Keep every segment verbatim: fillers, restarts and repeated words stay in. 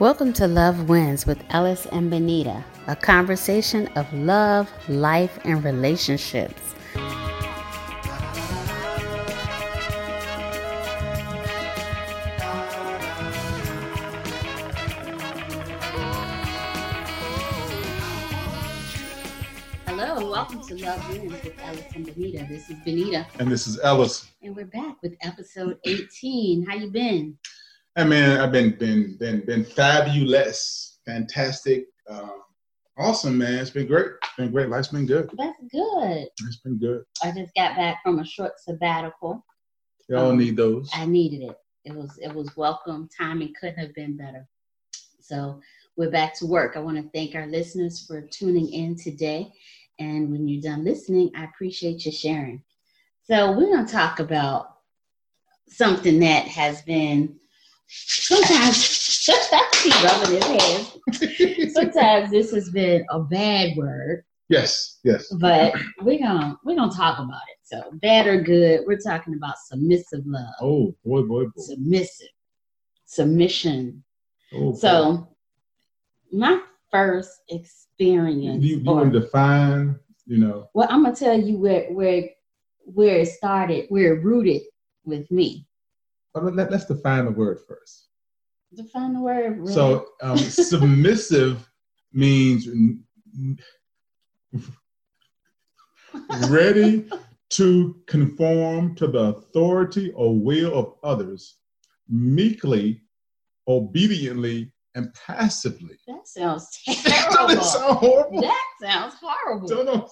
Welcome to Love Wins with Ellis and Benita, a conversation of love, life, and relationships. Hello, and welcome to Love Wins with Ellis and Benita. This is Benita. And this is Ellis. And we're back with episode eighteen. How you been? Hey man, I've been been been been fabulous, fantastic, um, awesome, man. It's been great. It's been great. Life's been good. That's good. It's been good. I just got back from a short sabbatical. Y'all um, need those. I needed it. It was it was welcome. Timing couldn't have been better. So we're back to work. I want to thank our listeners for tuning in today. And when you're done listening, I appreciate you sharing. So we're going to talk about something that has been sometimes he's rubbing his hands. Sometimes this has been a bad word. Yes, yes. But we're gonna we're gonna talk about it. So bad or good, we're talking about submissive love. Oh boy, boy, boy. Submissive. Submission. Oh, so my first experience. You, you want to define, you know. Well, I'm gonna tell you where where where it started, where it rooted with me. But let, let's define the word first. Define the word. Really. So um, submissive means ready to conform to the authority or will of others, meekly, obediently, and passively. That sounds terrible. Doesn't it sound horrible? That sounds horrible. Don't know.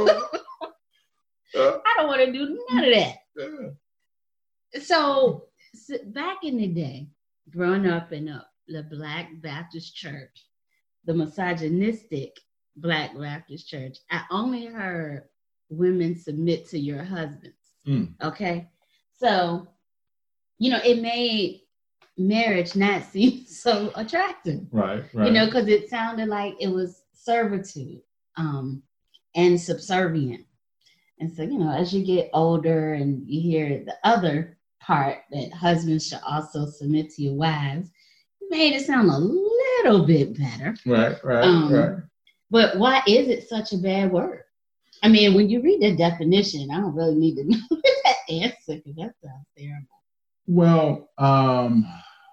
uh, I don't want to do none of that. yeah. So, so back in the day, growing up in a, the Black Baptist Church, the misogynistic Black Baptist Church, I only heard women submit to your husbands. Mm. Okay? So, you know, it made marriage not seem so attractive. Right, right. You know, because it sounded like it was servitude um, and subservient. And so, you know, as you get older and you hear the other part that husbands should also submit to your wives, it made it sound a little bit better. Right, right, um, right. But why is it such a bad word? I mean, when you read the definition, I don't really need to know that answer because that sounds terrible. Well, um,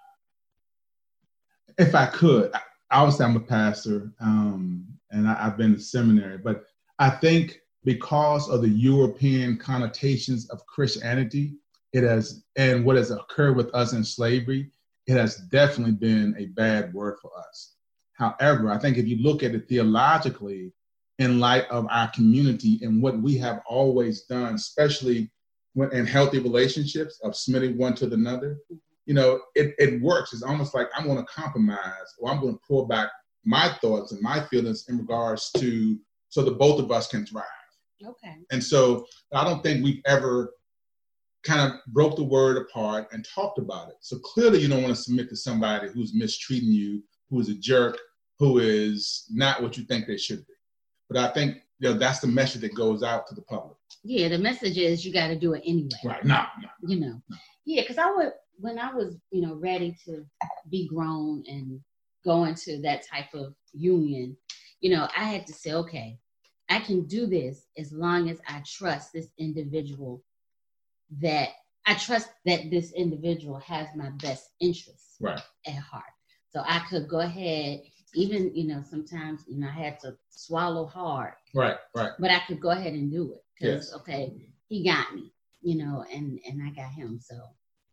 if I could, obviously I'm a pastor um, and I, I've been to seminary, but I think because of the European connotations of Christianity, it has, and what has occurred with us in slavery, it has definitely been a bad word for us. However, I think if you look at it theologically, in light of our community and what we have always done, especially when in healthy relationships of submitting one to another, you know, it, it works. It's almost like I'm going to compromise or I'm going to pull back my thoughts and my feelings in regards to, so that both of us can thrive. Okay. And so I don't think we've ever kind of broke the word apart and talked about it. So clearly you don't want to submit to somebody who's mistreating you, who is a jerk, who is not what you think they should be. But I think, you know, that's the message that goes out to the public. Yeah, the message is you got to do it anyway. Right. No, no. You know. No. Yeah, because I would, when I was, you know, ready to be grown and go into that type of union, you know, I had to say, okay, I can do this as long as I trust this individual, that I trust that this individual has my best interests right. at heart. So I could go ahead, even, you know, sometimes, you know, I had to swallow hard. Right, right. But I could go ahead and do it because, yes. okay, he got me, you know, and, and I got him. So,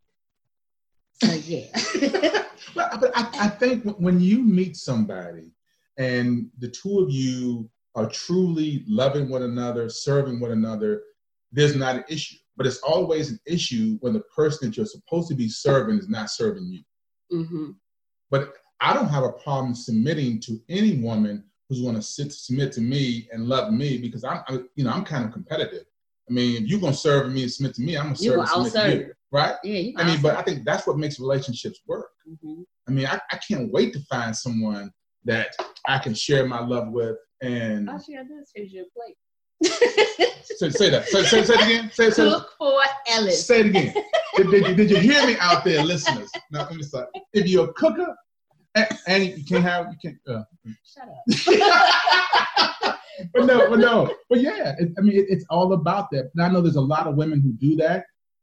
so yeah. but but I, I think when you meet somebody and the two of you are truly loving one another, serving one another, there's not an issue. But it's always an issue when the person that you're supposed to be serving is not serving you. Mm-hmm. But I don't have a problem submitting to any woman who's going to sit, submit to me and love me because I'm, I, you know, I'm kind of competitive. I mean, if you're going to serve me and submit to me, I'm going to serve and submit to you, right? Yeah, you I mean, but I think that's what makes relationships work. Mm-hmm. I mean, I, I can't wait to find someone that I can share my love with. And all she got to do is finish your plate. say, say that. Say, say, say it again. Say, say, Cook for Ellis. Say it again. did, did, you, did you hear me out there, listeners? Now, let me start. If you're a cooker and, and you can't have you can't. Uh, Shut up. but no, but no, but yeah. It, I mean, it, it's all about that. And I know there's a lot of women who do that,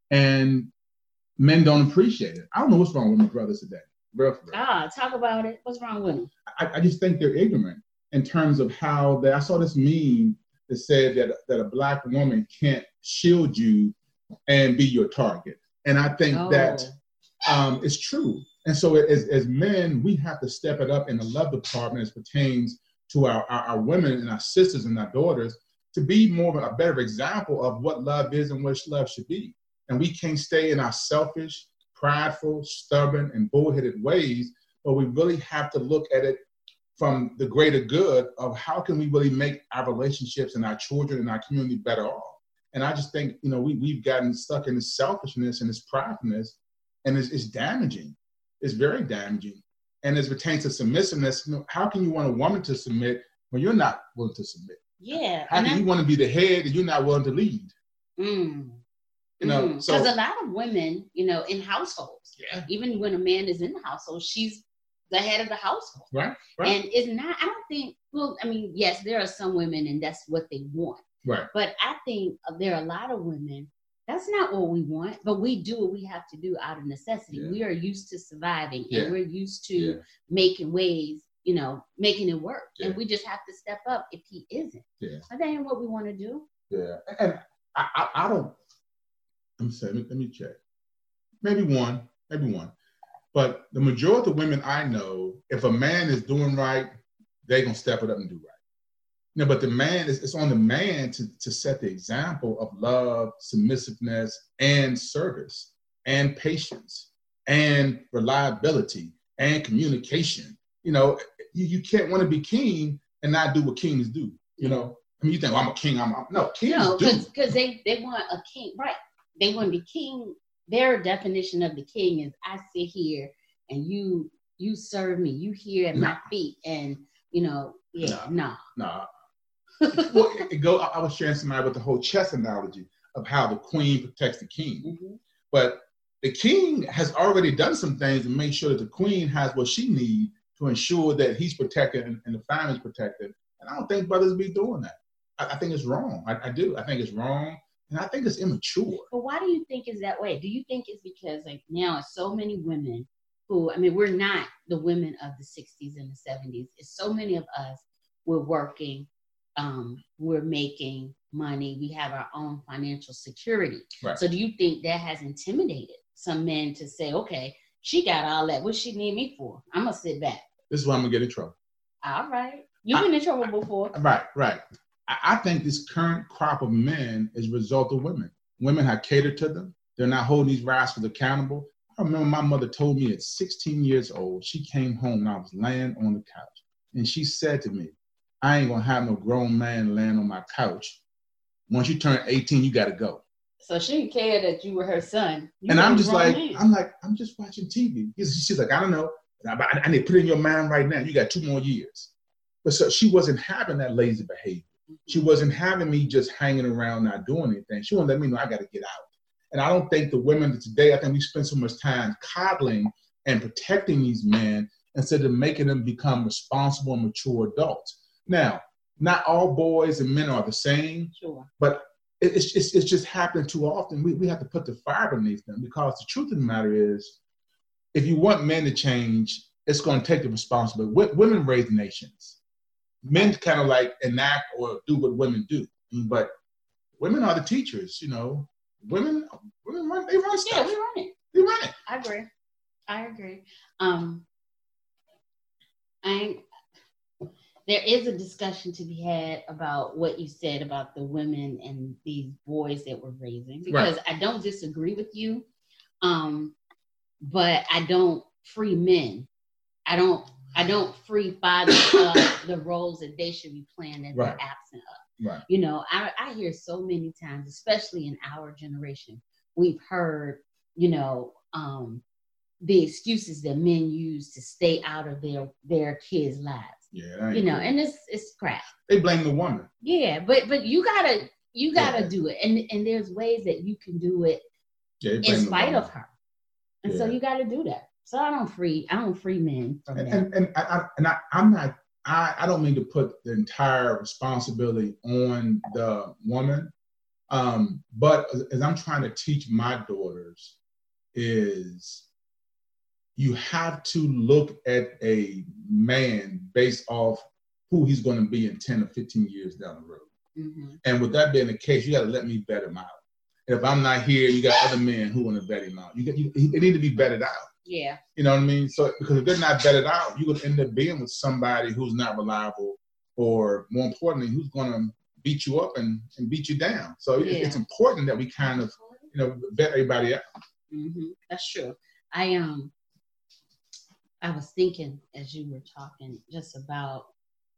and men don't appreciate it. I don't know what's wrong with my brothers today. Real, real. Ah, talk about it. What's wrong with them? I, I just think they're ignorant in terms of how they. I saw this meme that said that that a black woman can't shield you and be your target, and I think oh. that um, is true. And so, as as men, we have to step it up in the love department as pertains to our, our, our women and our sisters and our daughters to be more of a better example of what love is and what love should be. And we can't stay in our selfish, prideful, stubborn, and bullheaded ways, but we really have to look at it from the greater good of how can we really make our relationships and our children and our community better off. And I just think, you know, we, we've gotten stuck in this selfishness and this pridefulness, and it's, it's damaging. It's very damaging. And as it pertains to submissiveness, you know, how can you want a woman to submit when you're not willing to submit? Yeah. How can I, you want to be the head and you're not willing to lead? Mm, you know, mm. so because a lot of women, you know, in households, yeah. even when a man is in the household, she's the head of the household. Right. Right. And it's not, I don't think, well, I mean, yes, there are some women and that's what they want. Right. But I think there are a lot of women, that's not what we want, but we do what we have to do out of necessity. Yeah. We are used to surviving yeah. and we're used to yeah. making ways, you know, making it work. Yeah. And we just have to step up if he isn't. Yeah. But that ain't what we want to do. Yeah. And I, I, I don't, I'm saying, let me check. Maybe one, maybe one. But the majority of women I know, if a man is doing right, they're going to step it up and do right. No, but the man, it's, it's on the man to, to set the example of love, submissiveness, and service, and patience, and reliability, and communication. You know, you, you can't want to be king and not do what kings do. You know, I mean, you think, well, I'm a king. I'm, I'm no, kings no, do. Because they, they want a king, right? They want to be king. Their definition of the king is I sit here and you you serve me. You here at nah. my feet, and you know, yeah, nah, nah. nah. Well, it, it go, I was sharing somebody with the whole chess analogy of how the queen protects the king. Mm-hmm. But the king has already done some things to make sure that the queen has what she needs to ensure that he's protected and, and the family's protected. And I don't think brothers be doing that. I, I think it's wrong. I, I do. I think it's wrong. And I think it's immature. But why do you think it's that way? Do you think it's because like now so many women who, I mean, we're not the women of the sixties and the seventies. It's so many of us, we're working, um, we're making money, we have our own financial security. Right. So do you think that has intimidated some men to say, okay, she got all that, what she need me for? I'm going to sit back. This is why I'm going to get in trouble. All right. You've been in trouble before. Right, right. I think this current crop of men is a result of women. Women have catered to them. They're not holding these rascals accountable. I remember my mother told me at sixteen years old, she came home and I was laying on the couch. And she said to me, I ain't gonna have no grown man laying on my couch. Once you turn eighteen, you gotta go. So she didn't care that you were her son. You and I'm just like, man. I'm like, I'm just watching T V. She's like, I don't know. I, I need to put it in your mind right now. You got two more years. But so she wasn't having that lazy behavior. She wasn't having me just hanging around not doing anything. She wouldn't let me know I got to get out. And I don't think the women today, I think we spend so much time coddling and protecting these men instead of making them become responsible and mature adults. Now, not all boys and men are the same, sure. but it's, it's, it's just happening too often. We, we have to put the fire beneath them because the truth of the matter is, if you want men to change, it's going to take the responsibility. W- women raise nations. Men kind of like enact or do what women do, but women are the teachers. You know, women, women run. They run stuff. Yeah, we run it. They run it. I agree. I agree. Um, I there is a discussion to be had about what you said about the women and these boys that we're raising, because right. I don't disagree with you, um, but I don't free men. I don't. I don't free fathers of the roles that they should be playing that right. they're absent of. Right. You know, I, I hear so many times, especially in our generation, we've heard, you know, um, the excuses that men use to stay out of their their kids' lives. Yeah, you know, cool. and it's it's crap. They blame the woman. Yeah, but but you gotta you gotta yeah. do it, and and there's ways that you can do it yeah, in spite of her, and yeah. so you gotta do that. So I don't free, I don't free men from and, that. And, and, I, and I, I'm not, I, I don't mean to put the entire responsibility on the woman. Um, but as, as I'm trying to teach my daughters is you have to look at a man based off who he's going to be in ten or fifteen years down the road. Mm-hmm. And with that being the case, you got to let me vet him out. If I'm not here, you got other men who want to vet him out. You get, you, they need to be vetted out. Yeah. You know what I mean? So, because if they're not vetted out, you're going to end up being with somebody who's not reliable, or more importantly, who's going to beat you up and, and beat you down. So yeah. it, it's important that we kind of, you know, vet everybody out. Mm-hmm. That's true. I um, I was thinking as you were talking just about,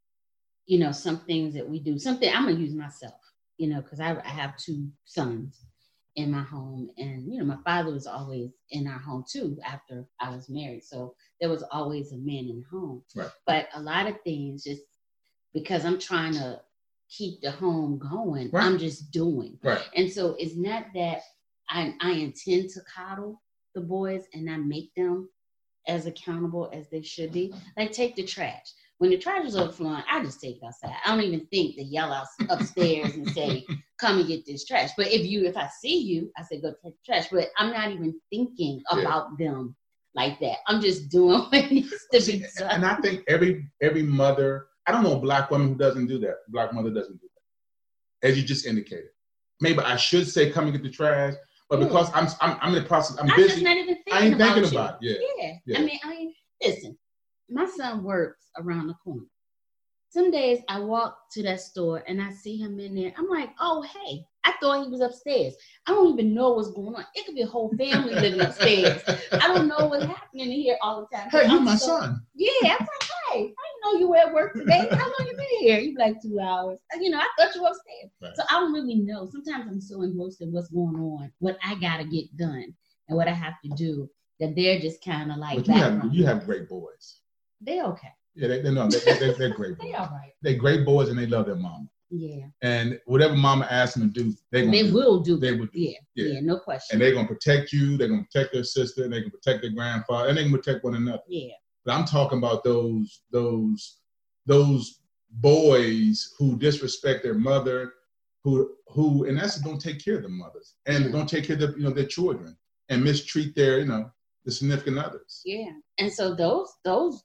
you know, some things that we do. Something I'm gonna use myself, you know, because I, I have two sons in my home, and you know, my father was always in our home too after I was married, so there was always a man in the home. Right. But a lot of things, just because I'm trying to keep the home going, right. I'm just doing. Right. And so it's not that I I intend to coddle the boys and not make them as accountable as they should be. Like, take the trash. When the trash is overflowing, I just take it outside. I don't even think to yell out upstairs and say, come and get this trash. But if you, if I see you, I say, go take the trash. But I'm not even thinking yeah. about them like that. I'm just doing what needs to be done. And I think every every mother, I don't know a black woman who doesn't do that. A black mother doesn't do that. As you just indicated. Maybe I should say, come and get the trash. But yeah. because I'm, I'm I'm in the process, I'm, I'm busy. Just not even thinking I ain't about thinking you. about it. Yeah. yeah. yeah. I mean, I mean, listen, my son works around the corner. Some days I walk to that store and I see him in there. I'm like, oh, hey, I thought he was upstairs. I don't even know what's going on. It could be a whole family living upstairs. I don't know what's happening in here all the time. Hey, you my so, son. Yeah, I was like, hey, I didn't know you were at work today. How long you been here? You like two hours. You know, I thought you were upstairs. Right. So I don't really know. Sometimes I'm so engrossed in what's going on, what I got to get done and what I have to do, that they're just kind of like. But you have, you have great boys. They're okay. Yeah, they, they know they, they, they're great boys. They all right. They're great boys and they love their mama. Yeah. And whatever mama asks them to do, they gonna they do. will do. They will do. Yeah. yeah, yeah, no question. And they're gonna protect you. They're gonna protect their sister. And they can protect their grandfather, and they can protect one another. Yeah. But I'm talking about those those those boys who disrespect their mother, who who in essence don't take care of their mothers and yeah. don't take care of their, you know, their children, and mistreat their, you know, the significant others. Yeah. And so those those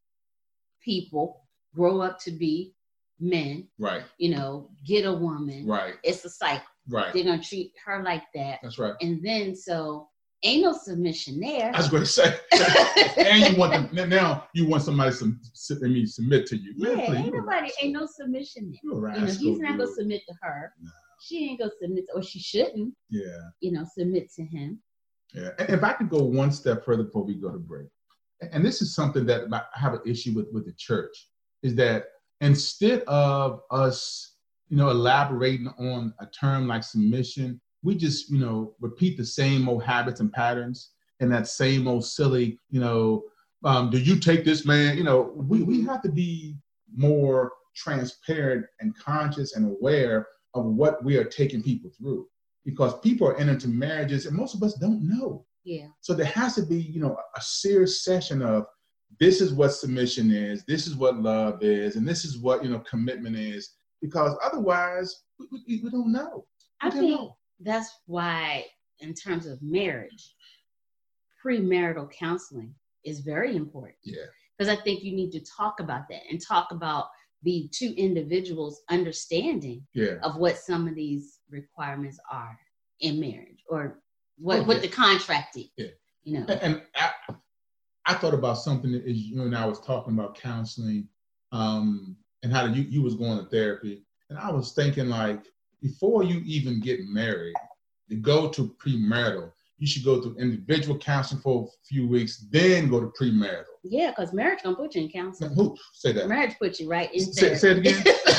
people grow up to be men. Right. You know, get a woman. Right. It's a cycle. Right. They're gonna treat her like that. That's right. And then so ain't no submission there. I was going to say. And you want them, now you want somebody to I mean, submit to you. Man, yeah, please, ain't nobody, ain't no submission there. You're right. You know, he's not gonna submit to her. No. She ain't gonna submit to, or she shouldn't. Yeah. You know, submit to him. Yeah. And if I could go one step further before we go to break, and this is something that I have an issue with with the church, is that instead of us, you know, elaborating on a term like submission, we just, you know, repeat the same old habits and patterns and that same old silly, you know, um, do you take this man? You know, we, we have to be more transparent and conscious and aware of what we are taking people through, because people are entering into marriages and most of us don't know. Yeah. So there has to be, you know, a serious session of this is what submission is, this is what love is, and this is what, you know, commitment is, because otherwise we, we, we don't know. We I don't think know. That's why, in terms of marriage, premarital counseling is very important. Yeah. Because I think you need to talk about that and talk about the two individuals understanding yeah. of what some of these requirements are in marriage, or what, okay. what the contract is. Yeah. You know. And, and I, I thought about something that is, you know, and I was talking about counseling um, and how you, you was going to therapy. And I was thinking, like, before you even get married, to go to premarital, you should go through individual counseling for a few weeks, then go to premarital. Yeah, because marriage gonna put you in counseling. Who say that? Marriage puts you right in say, say it again.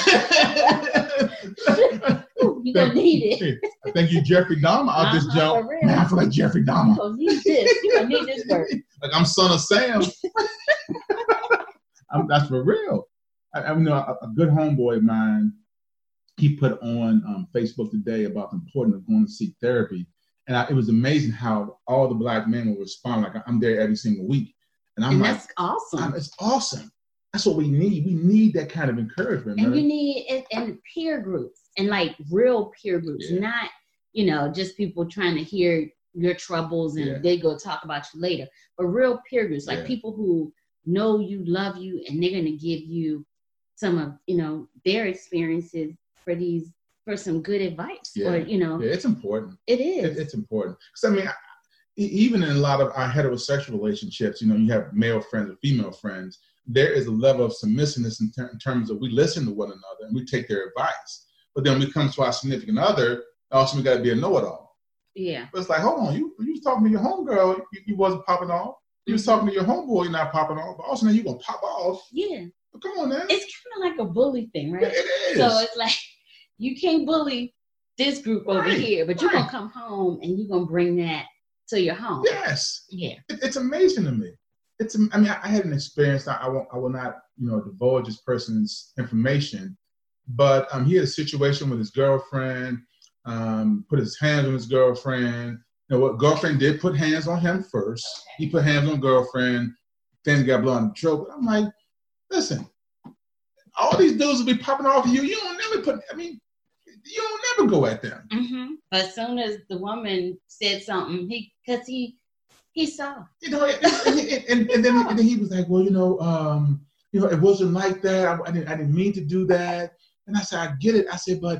You're gonna need it. I think you Jeffrey Dahmer out uh-huh, this jump. Man, I feel like Jeffrey Dahmer. You're gonna need this. You're gonna need this work. Like I'm son of Sam. I'm, that's for real. I, I know a, a good homeboy of mine, he put on um, Facebook today about the importance of going to seek therapy. And I, it was amazing how all the black men will respond like, I'm there every single week. And I'm and like, that's awesome. it's awesome. That's what we need. We need that kind of encouragement. And right? you need it and peer groups and like real peer groups, yeah. not, you know, just people trying to hear your troubles and yeah. they go talk about you later, but real peer groups, like yeah. people who know you, love you, and they're going to give you some of, you know, their experiences for these, for some good advice yeah. or, you know. Yeah, it's important. It is. It, it's important. Because I mean, I, even in a lot of our heterosexual relationships, you know, you have male friends or female friends, there is a level of submissiveness in, ter- in terms of we listen to one another and we take their advice. But then when it comes to our significant other, also we got to be a know-it-all. Yeah. But it's like, hold on, you you was talking to your homegirl, you, you wasn't popping off. You was talking to your homeboy, you're not popping off. But also now you're going to pop off. Yeah. But come on, man. It's kind of like a bully thing, right? Yeah, it is. So it's like, you can't bully this group over right, here, but you're right. going to come home and you're going to bring that to your home. Yes. Yeah. It, it's amazing to me. It's, I mean, I had an experience. I, I won't, I will not, you know, divulge this person's information, but um, he had a situation with his girlfriend, um, put his hands on his girlfriend. You know what? Girlfriend did put hands on him first. Okay. He put hands on girlfriend. Things got blown in the throat. But I'm like, listen, all these dudes will be popping off of you. You don't never put, I mean, you don't never go at them. Mm-hmm. But as soon as the woman said something, he, because he, he saw. You know, and, and, and, and, then, and then he was like, well, you know, um, you know, it wasn't like that. I, I, didn't, I didn't mean to do that. And I said, I get it. I said, but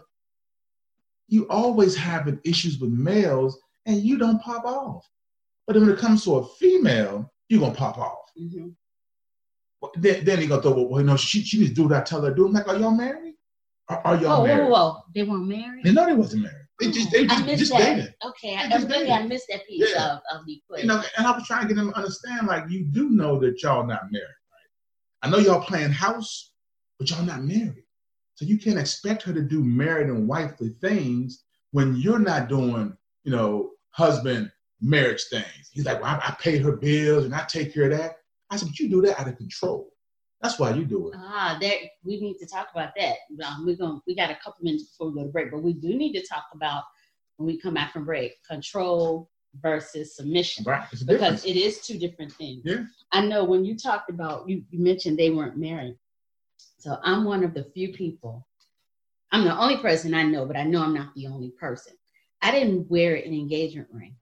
you always have issues with males and you don't pop off. But when it comes to a female, you're going to pop off. Mm-hmm. Well, then, then he going to throw, well, you know, she, she needs to do what I tell her to do. I'm like, are y'all married? Are, are y'all oh, married? Whoa, whoa, whoa. They weren't married? They know they wasn't married. They just, they just, I missed just that. dated. Okay, they I, just really, dated. I missed that piece yeah. of, of the equation. You know, and I was trying to get them to understand, like, you do know that y'all not married, right? I know y'all playing house, but y'all not married. So you can't expect her to do married and wifely things when you're not doing, you know, husband marriage things. He's like, well, I, I pay her bills and I take care of that. I said, but you do that out of control. That's why you do it. Ah, there. We need to talk about that. Um, we're going. We got a couple minutes before we go to break, but we do need to talk about when we come back from break, control versus submission. Right. It's a because difference. it is two different things. Yeah. I know when you talked about you, you mentioned they weren't married. So I'm one of the few people. I'm the only person I know, but I know I'm not the only person. I didn't wear an engagement ring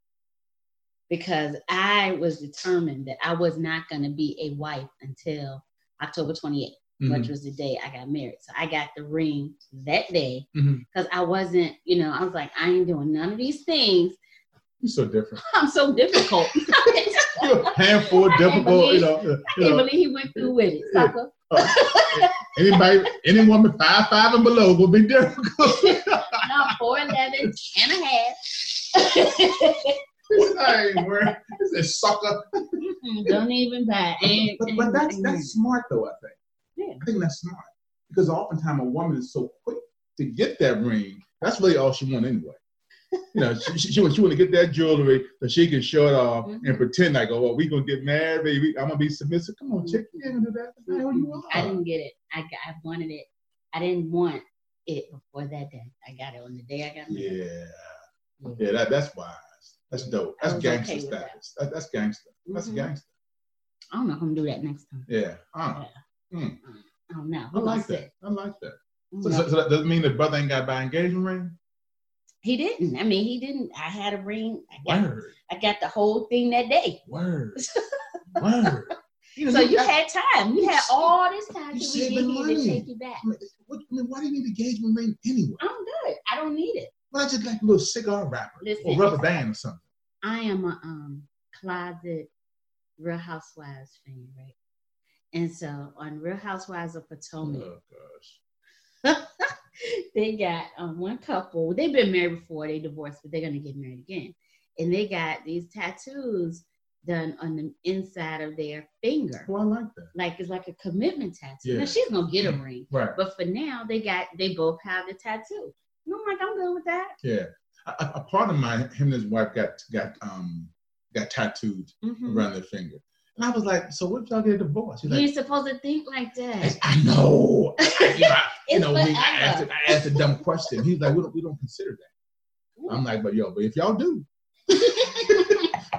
because I was determined that I was not going to be a wife until October twenty-eighth, mm-hmm. which was the day I got married. So I got the ring that day because mm-hmm. I wasn't, you know, I was like, I ain't doing none of these things. You're so different. I'm so difficult. You're a handful, difficult, believe, you know. I can't know. believe he went through with it, sucker. Uh, anybody, any woman five, five and below will be difficult. No, four, eleven, and a half. I ain't wearing. This is sucker. Mm-mm, don't even buy. And, but, and, but that's and, that's smart though. I think. Yeah. I think that's smart because oftentimes a woman is so quick to get that ring. That's really all she wants anyway. You know, she she, she, she want to get that jewelry so she can show it off mm-hmm. and pretend like, oh, well, we gonna get married, baby. I'm gonna be submissive. Come on, chick, you can't do that. That's not who you are. I didn't get it. I I wanted it. I didn't want it before that day. I got it on the day I got married. Yeah, yeah, yeah that that's wise. That's dope. That's gangster okay status. That. That, that's gangster. That's mm-hmm. gangster. I don't know if I'm gonna do that next time. Yeah. Uh, yeah. Mm. I don't know. I like that. I like that. So, so, so that doesn't mean the brother ain't got to buy an engagement ring? He didn't. I mean, he didn't. I had a ring. I got, Word. I got the whole thing that day. Word. Word. You know, so you, you had time. You, you had all this time to we didn't need to take you back. I mean, what, I mean, why do you need an engagement ring anyway? I'm good. I don't need it. Why just like a little cigar wrapper Listen, or rubber band or something? I am a um, closet Real Housewives fan, right? And so on Real Housewives of Potomac, oh gosh, they got um, one couple. They've been married before. They divorced, but they're gonna get married again. And they got these tattoos done on the inside of their finger. Oh, I like that. Like it's like a commitment tattoo. Yeah. Now she's gonna get a ring, right? But for now, they got they both have the tattoo. And I'm like, I'm good with that. Yeah, a, a part of my him and his wife got got um got tattooed mm-hmm. around their finger. And I was like, so what if y'all get a divorce? You're like, supposed to think like that. I know. I, you know, you know we, I, asked a, I asked a dumb question. He's like, we don't, we don't consider that. Ooh. I'm like, but yo, but if y'all do,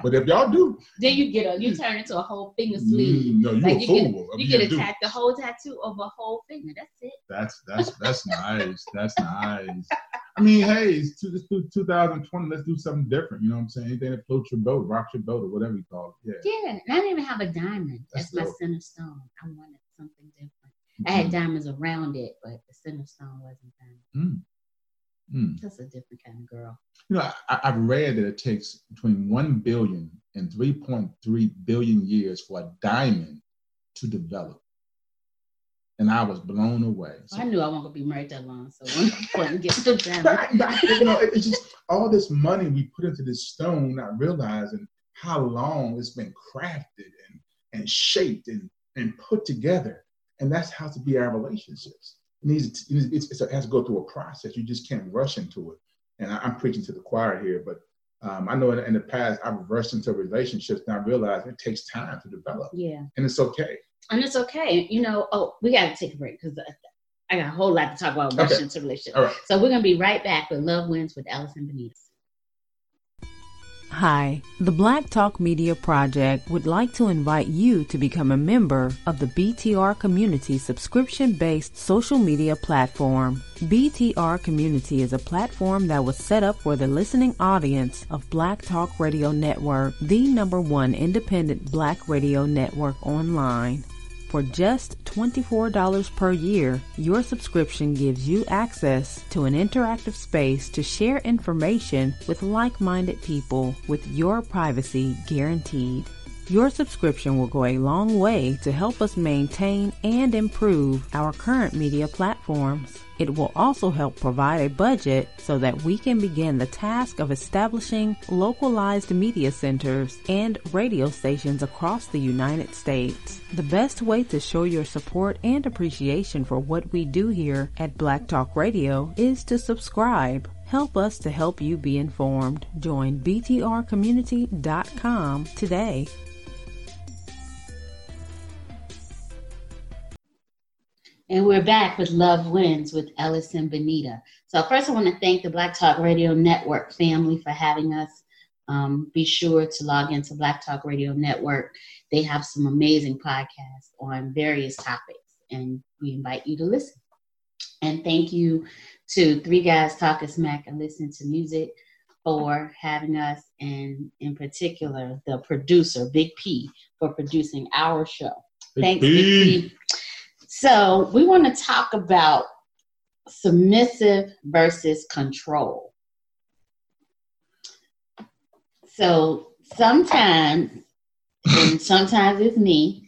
But if y'all do, then you get a you turn into a whole finger sleeve. Mm, no, you like a you fool. Get, you get a tat- the whole tattoo of a whole finger. That's it. That's that's that's nice. That's nice. I mean, hey, it's, two, it's two thousand twenty. Let's do something different. You know what I'm saying? Anything that floats your boat, rocks your boat, or whatever you call it. Yeah. Yeah. And I didn't even have a diamond. That's, that's my center stone. I wanted something different. Mm-hmm. I had diamonds around it, but the center stone wasn't diamond. Mm. Mm. That's a different kind of girl. You know, I, I've read that it takes between one billion and three point three billion years for a diamond to develop. And I was blown away. So, I knew I wasn't gonna be married that long, so I'm going to get the diamond. But, you know, it's just all this money we put into this stone, not realizing how long it's been crafted and, and shaped and, and put together. And that's how to be our relationships. It needs to, it's, it's, it has to go through a process. You just can't rush into it. And I, I'm preaching to the choir here, but um, I know in, in the past I've rushed into relationships and I realized it takes time to develop. Yeah. And it's okay. And it's okay. You know, oh, we got to take a break because I got a whole lot to talk about rushing okay. into relationships. All right. So we're going to be right back with Love Wins with Allison Benitez. Hi, the Black Talk Media Project would like to invite you to become a member of the B T R Community subscription-based social media platform. B T R Community is a platform that was set up for the listening audience of Black Talk Radio Network, the number one independent Black radio network online. For just twenty-four dollars per year, your subscription gives you access to an interactive space to share information with like-minded people with your privacy guaranteed. Your subscription will go a long way to help us maintain and improve our current media platforms. It will also help provide a budget so that we can begin the task of establishing localized media centers and radio stations across the United States. The best way to show your support and appreciation for what we do here at Black Talk Radio is to subscribe. Help us to help you be informed. Join B T R community dot com today. And we're back with Love Wins with Allison Benitez. So first I want to thank the Black Talk Radio Network family for having us. Um, be sure to log into Black Talk Radio Network. They have some amazing podcasts on various topics, and we invite you to listen. And thank you to Three Guys Talking Smack and Listen to Music for having us, and in particular, the producer, Big P, for producing our show. Big Thanks, P. Big P. So we want to talk about submissive versus control. So sometimes, and sometimes it's me.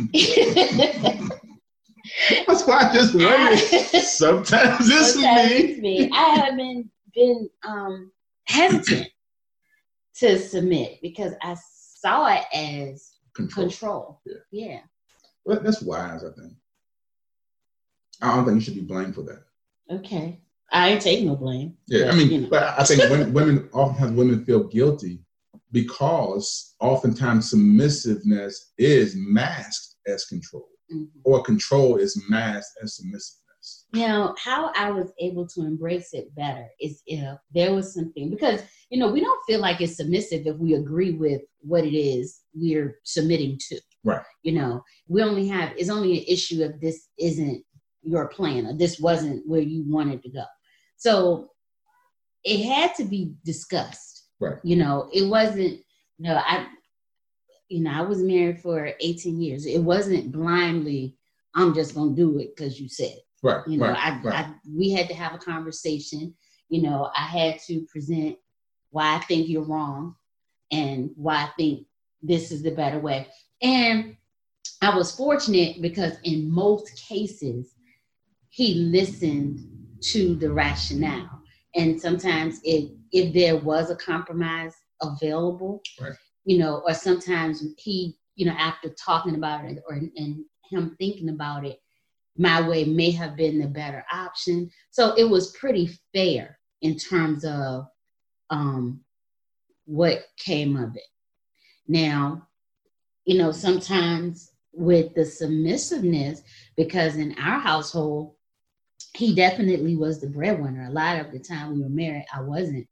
That's why I just waited. Sometimes it's sometimes me. It's me. I have been been um, hesitant to submit because I saw it as control. control. Yeah. yeah. Well, that's wise, I think. I don't think you should be blamed for that. Okay. I ain't taking no blame. Yeah, but, I mean, you know. but I think women, women oftentimes women feel guilty because oftentimes submissiveness is masked as control, mm-hmm. or control is masked as submissiveness. You know, how I was able to embrace it better is if there was something, because, you know, we don't feel like it's submissive if we agree with what it is we're submitting to. Right. You know, we only have, it's only an issue if this isn't your plan or this wasn't where you wanted to go. So it had to be discussed. Right. You know, it wasn't, you know, I, you know, I was married for eighteen years. It wasn't blindly, I'm just going to do it because you said it. Right. You know, right, I, right. I, we had to have a conversation. You know, I had to present why I think you're wrong and why I think this is the better way. And I was fortunate because in most cases, he listened to the rationale. And sometimes if, if there was a compromise available, right. you know, or sometimes he, you know, after talking about it or and him thinking about it, my way may have been the better option. So it was pretty fair in terms of um, what came of it. Now, you know, sometimes with the submissiveness, because in our household, he definitely was the breadwinner. A lot of the time we were married, I wasn't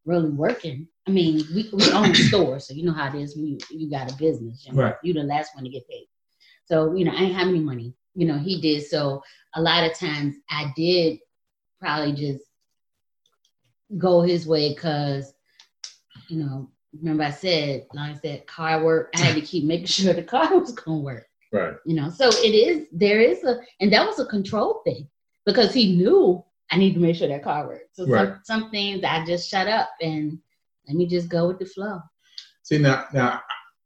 really working. I mean, we, we own stores, so you know how it is when you, you got a business. You know, right. You're the last one to get paid. So, you know, I didn't have any money. You know, he did. So a lot of times I did probably just go his way because, you know, remember I said, like I said, car work, I had to keep making sure the car was going to work. Right. You know, so it is, there is a, and that was a control thing because he knew I need to make sure that car worked. So right. some, some things I just shut up and let me just go with the flow. See, now, now,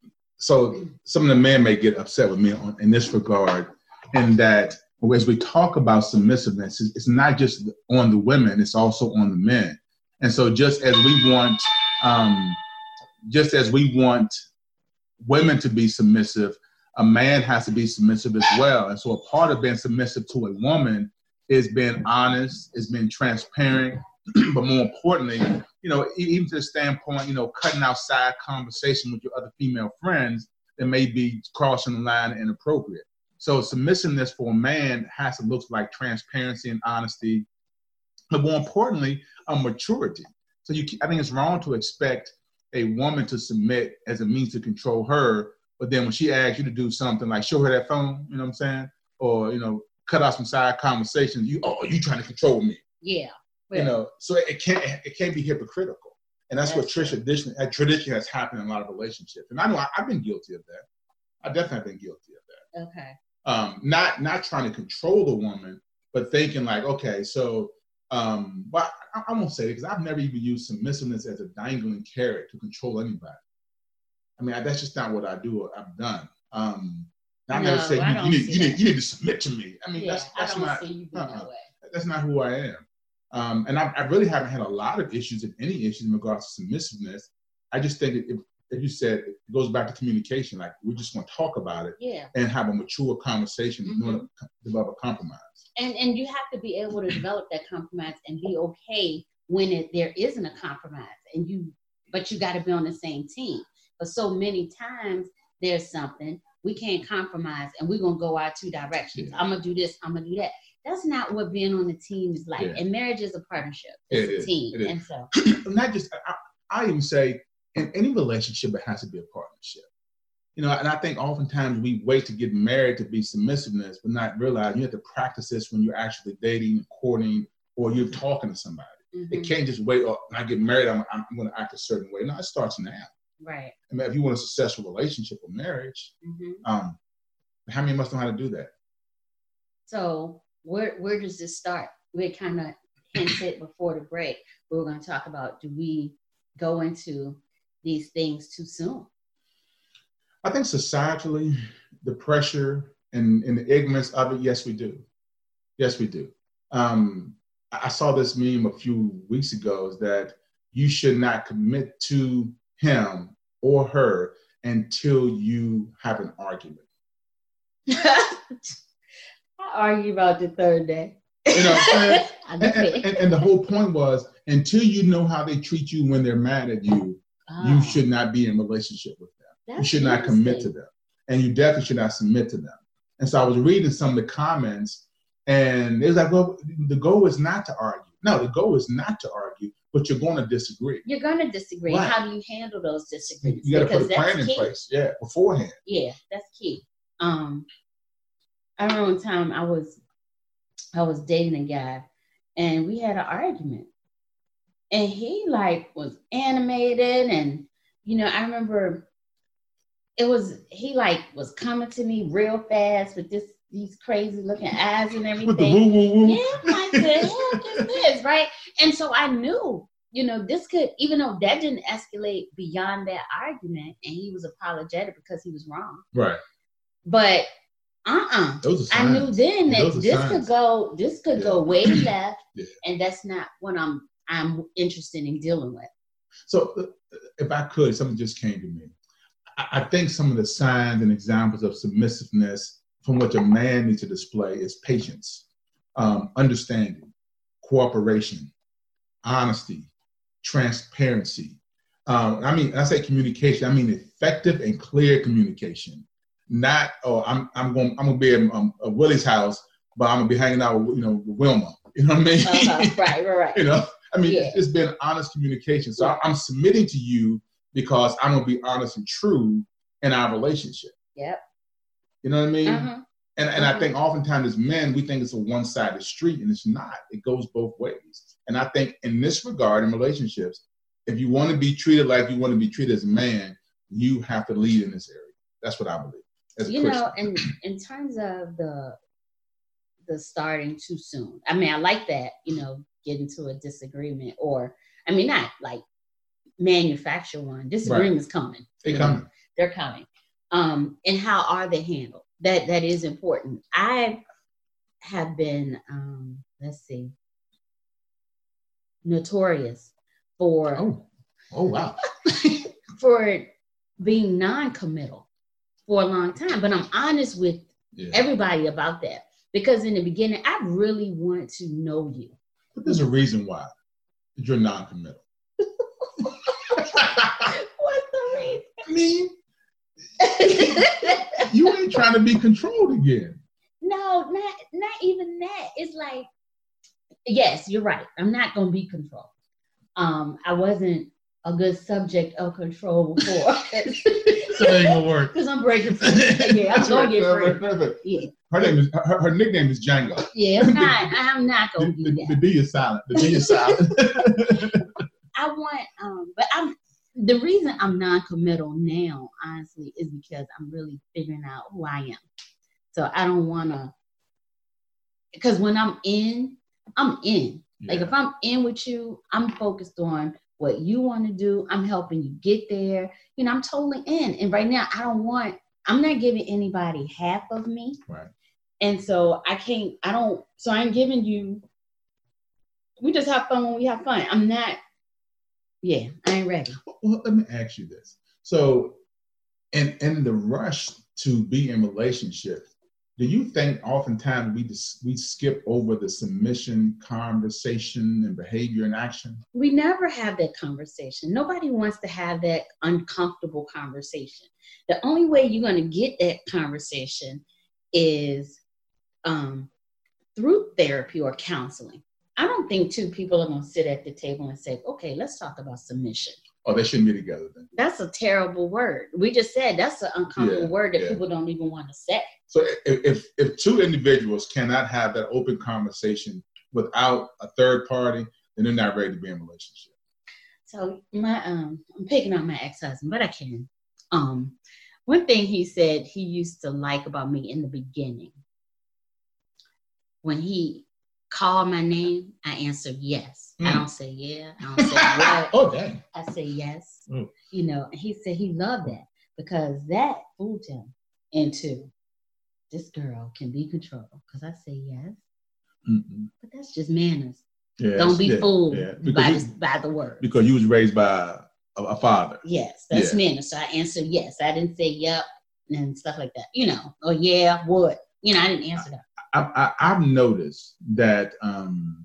so some of the men may get upset with me on, in this regard, in that as we talk about submissiveness, it's, it's not just on the women, it's also on the men. And so just as we want, um, just as we want women to be submissive, a man has to be submissive as well. And so a part of being submissive to a woman is being honest, is being transparent, but more importantly, you know, even to the standpoint, you know, cutting out side conversation with your other female friends that may be crossing the line and inappropriate. So submissiveness for a man has to look like transparency and honesty, but more importantly, a maturity. So you, I think it's wrong to expect a woman to submit as a means to control her, but then when she asks you to do something like show her that phone, you know what I'm saying? Or, you know, cut out some side conversations, you, oh, you trying to control me. Yeah. You know, so it can't it can't be hypocritical, and that's, that's what tradition tradition has happened in a lot of relationships. And I know I, I've been guilty of that. I definitely have been guilty of that. Okay. Um, not not trying to control the woman, but thinking like, okay, so, um, but I, I won't say it because I've never even used submissiveness as a dangling carrot to control anybody. I mean, I, that's just not what I do or I've done. Um, I no, never say you, you, need, you, need, you need to submit to me. I mean, yeah, that's that's I don't not. see you being uh-uh. that way. That's not who I am. Um, and I, I really haven't had a lot of issues, if any issues, in regards to submissiveness. I just think, if, if you said, it goes back to communication. Like, we just want to talk about it yeah. and have a mature conversation, mm-hmm. and develop a compromise. And and you have to be able to develop that compromise and be okay when it, there isn't a compromise. And you, but you got to be on the same team. But so many times there's something we can't compromise, and we're gonna go our two directions. Yeah. I'm gonna do this. I'm gonna do that. That's not what being on the team is like. Yeah. And marriage is a partnership. It's it a team. And so, not just, I, I even say, in any relationship, it has to be a partnership. You know, and I think oftentimes we wait to get married to be submissiveness, but not realize you have to practice this when you're actually dating, courting, or you're talking to somebody. Mm-hmm. It can't just wait, oh, when I get married, I'm, I'm going to act a certain way. No, it starts now. Right. I mean, if you want a successful relationship or marriage, mm-hmm. um, how many of us know how to do that? So, Where where does this start? We kind of hinted before the break. We were going to talk about, do we go into these things too soon? I think societally, the pressure and, and the ignorance of it, yes, we do. Yes, we do. Um, I saw this meme a few weeks ago, is that you should not commit to him or her until you have an argument. I argue about the third day. You know what I'm saying? and, and, and, and the whole point was, until you know how they treat you when they're mad at you, oh. you should not be in a relationship with them. That's you should not commit to them. And you definitely should not submit to them. And so I was reading some of the comments, and it was like, well, the goal is not to argue. No, the goal is not to argue, but you're going to disagree. You're going to disagree. Right. How do you handle those disagreements? You got to put a plan in key. place, yeah, beforehand. Yeah, that's key. Um, I remember one time I was, I was dating a guy, and we had an argument, and he like was animated, and you know, I remember it was he like was coming to me real fast with this these crazy looking eyes and everything. With the woo woo woo. Yeah, I'm like, the hell is this, right? And so I knew, you know, this could, even though that didn't escalate beyond that argument, and he was apologetic because he was wrong, right? But uh-uh, I knew then that this signs. could go, this could yeah. go way left, yeah. and that's not what I'm I'm interested in dealing with. So, if I could, something just came to me. I, I think some of the signs and examples of submissiveness from which a man needs to display is patience, um, understanding, cooperation, honesty, transparency. Um, I mean, I say communication, I mean effective and clear communication. Not, oh, I'm I'm going I'm gonna be at um, Willie's house, but I'm gonna be hanging out with, you know, with Wilma. You know what I mean? Uh-huh. Right, right, right. You know, I mean, Yeah. it's, it's been honest communication. So I, I'm submitting to you because I'm going to be honest and true in our relationship. Yep. You know what I mean? Uh-huh. And, and uh-huh. I think oftentimes as men, we think it's a one-sided street, and it's not. It goes both ways. And I think in this regard, in relationships, if you want to be treated like you want to be treated as a man, you have to lead in this area. That's what I believe. As a you Christian. know, in, in terms of the the starting too soon, I mean, I like that, you know, get into a disagreement, or, I mean, not like manufacture one. Disagreements right. coming. They're coming. Know, they're coming. Um, and how are they handled? That That is important. I have been, um, let's see, notorious for... Oh, oh wow. for being non-committal for a long time. But I'm honest with yeah. everybody about that. Because in the beginning, I really want to know you. But there's a reason why you're non-committal. What's the reason? I mean, you ain't trying to be controlled again. No, not not even that. It's like, yes, you're right. I'm not going to be controlled. Um, I wasn't a good subject of control before. So that ain't gonna work. Because I'm breaking free. Yeah, I'm gonna get free. Perfect. Yeah. Her name is her, her nickname is Django. Yeah, I'm not. I'm not gonna the, do the, that. The D is silent. The D is silent. I want, um, but I'm the reason I'm non-committal now, honestly, is because I'm really figuring out who I am. So I don't want to, because when I'm in, I'm in. Yeah. Like if I'm in with you, I'm focused on what you want to do. I'm helping you get there. You know, I'm totally in. And right now, I don't want, I'm not giving anybody half of me. Right. And so I can't, I don't, so I'm giving you, we just have fun when we have fun. I'm not, yeah, I ain't ready. Well, let me ask you this. So in, in the rush to be in relationship, do you think oftentimes we just, we skip over the submission conversation and behavior and action? We never have that conversation. Nobody wants to have that uncomfortable conversation. The only way you're going to get that conversation is um, through therapy or counseling. I don't think two people are going to sit at the table and say, okay, let's talk about submission. Oh, they shouldn't be together then. That's a terrible word. We just said that's an uncomfortable yeah, word that yeah. people don't even want to say. So if, if if two individuals cannot have that open conversation without a third party, then they're not ready to be in a relationship. So my um, I'm picking on my ex-husband, but I can. Um, one thing he said he used to like about me in the beginning, when he called my name, I answer yes. Mm. I don't say yeah. I don't say what. Oh, dang. I say yes. Mm. You know, and he said he loved that because that fooled him into this girl can be controlled. Because I say yes. Mm-hmm. But that's just manners. Yes, don't be yeah, fooled yeah. by, you, this, by the word. Because you was raised by a, a father. Yes, that's yeah. manners. So I answered yes. I didn't say yep and stuff like that. You know, or yeah, what? You know, I didn't answer that. I, I, I've noticed that um,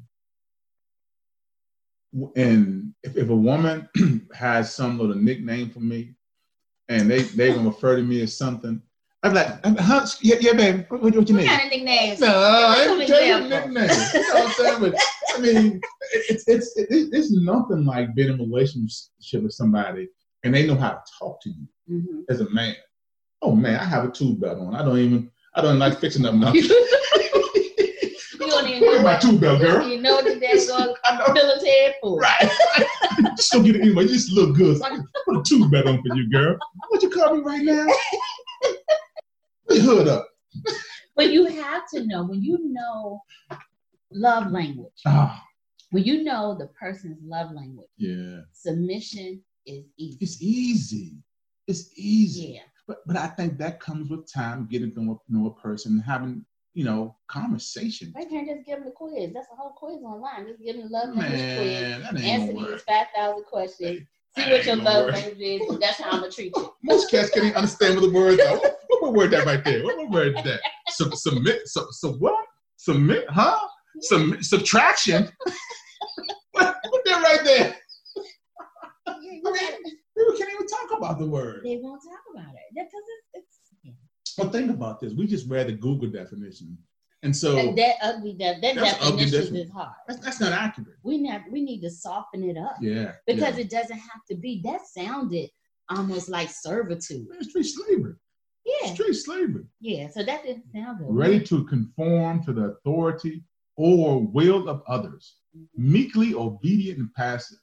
and if, if a woman has some little nickname for me and they, they're going to refer to me as something, I'm like, huh? Yeah, yeah, baby, what, what, what you what mean? What kind of nicknames? No, I ain't tell you nicknames. You know what I'm saying? But, I mean, it's, it's, it's, it's nothing like being in a relationship with somebody and they know how to talk to you mm-hmm. as a man. Oh, man, I have a tube belt on. I don't even, I don't even like fixing up nothing. You don't even Where's my tube belt, girl? You know that that's going military for. Right. Just don't get it anyway. You just look good. So I can put a tube belt on for you, girl. What you call me right now? Put your hood up. But you have to know, when you know love language, oh. when you know the person's love language, yeah, submission is easy. It's easy. It's easy. Yeah. But but I think that comes with time, getting to know, know a person, having, you know, conversation. I can't just give them the quiz. That's a whole quiz online. Just give them the love language Man, quiz. That ain't Answer these five thousand questions. That See what your love work. language is, and that's how I'm going to treat you. Most cats can't even understand what the words are. What, what word that right there? What, what word is that? Sub, submit, sub, sub what? Submit, huh? Sub, subtraction? what, what that right there? I mean, people can't even talk about the word. They won't talk about it. Because it's, it's yeah. Well, think about this. We just read the Google definition And so that, that ugly, that, that that's ugly definition is hard. That's, that's not accurate. We need, we need to soften it up. Yeah. Because yeah. it doesn't have to be. That sounded almost like servitude. It's street slavery. Yeah. Street slavery. Yeah. So that didn't sound good. Ready to conform to the authority or will of others. Mm-hmm. Meekly obedient and passive.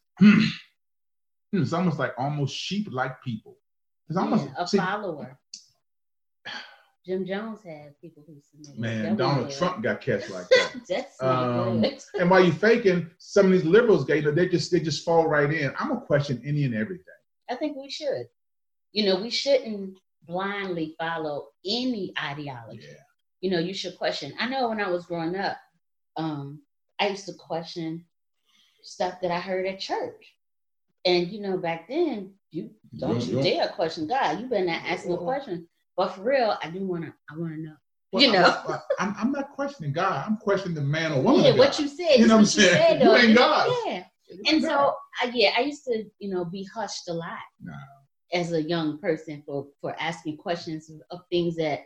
It's almost like almost sheep-like people. It's almost yeah, a see, follower. Jim Jones had people who submitted. Man, Donald Trump got cats like that. That's not um, good. And while you faking, some of these liberals, you know, they just they just fall right in. I'm gonna question any and everything. I think we should. You know, we shouldn't blindly follow any ideology. Yeah. You know, you should question. I know when I was growing up, um, I used to question stuff that I heard at church. And you know, back then, you don't you, you dare question God. You better not ask no questions. But for real, I do want to. I want to know. Well, you know, I, I, I'm, I'm not questioning God. I'm questioning the man or woman. Yeah, of what God. you said. You know what I'm what you saying? Said, you ain't God. Yeah. And so, I, yeah, I used to, you know, be hushed a lot no. as a young person for for asking questions of, of things that